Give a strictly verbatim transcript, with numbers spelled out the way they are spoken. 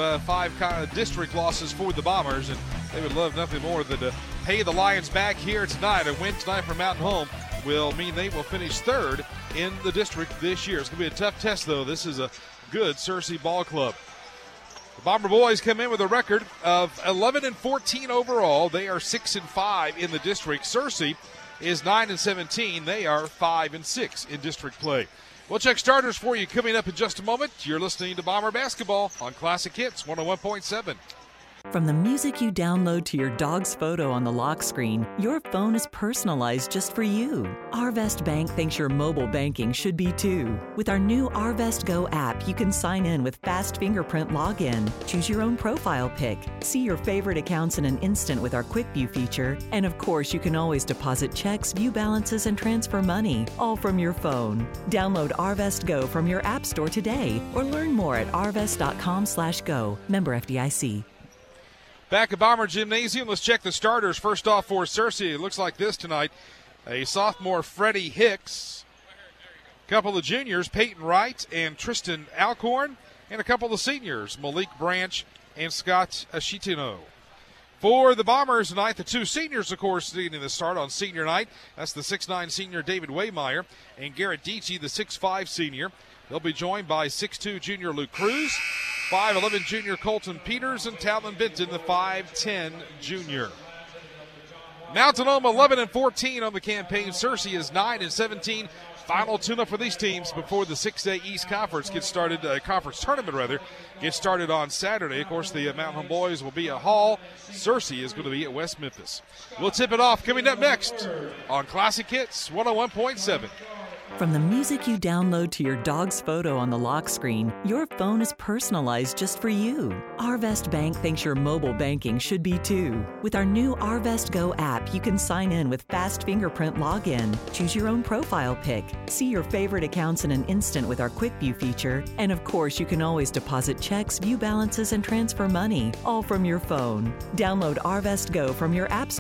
uh, five kind of district losses for the Bombers, and they would love nothing more than to pay the Lions back here tonight. A win tonight from Mountain Home will mean they will finish third in the district this year. It's going to be a tough test, though. This is a good Searcy ball club. The Bomber boys come in with a record of eleven and fourteen overall. They are six and five in the district. Searcy is nine and seventeen. They are five and six in district play. We'll check starters for you coming up in just a moment. You're listening to Bomber Basketball on Classic Hits one oh one point seven. From the music you download to your dog's photo on the lock screen, your phone is personalized just for you. Arvest Bank thinks your mobile banking should be too. With our new Arvest Go app, you can sign in with fast fingerprint login, choose your own profile pic, see your favorite accounts in an instant with our Quick View feature, and of course, you can always deposit checks, view balances, and transfer money, all from your phone. Download Arvest Go from your app store today, or learn more at arvest dot com slash go. Member F D I C. Back at Bomber Gymnasium, let's check the starters. First off for Searcy, it looks like this tonight. A sophomore, Freddie Hicks. A couple of juniors, Peyton Wright and Tristan Alcorn. And a couple of seniors, Malik Branch and Scott Ashitino. For the Bombers tonight, the two seniors, of course, leading the start on senior night. That's the six nine senior David Waymeyer and Garrett Dietschy, the six five senior. They'll be joined by six two junior Luke Cruz, five eleven junior Colton Peters, and Talon Benton, the five ten junior. Mountain Home eleven and fourteen on the campaign. Searcy is nine and seventeen. Final tune-up for these teams before the six A East Conference gets started, uh, conference tournament rather, gets started on Saturday. Of course, the uh, Mountain Home boys will be at Hall. Searcy is going to be at West Memphis. We'll tip it off coming up next on Classic Hits one oh one point seven. From the music you download to your dog's photo on the lock screen, your phone is personalized just for you. Arvest Bank thinks your mobile banking should be too. With our new Arvest Go app, you can sign in with fast fingerprint login, choose your own profile pic, see your favorite accounts in an instant with our Quick View feature, and of course, you can always deposit checks, view balances, and transfer money, all from your phone. Download Arvest Go from your app store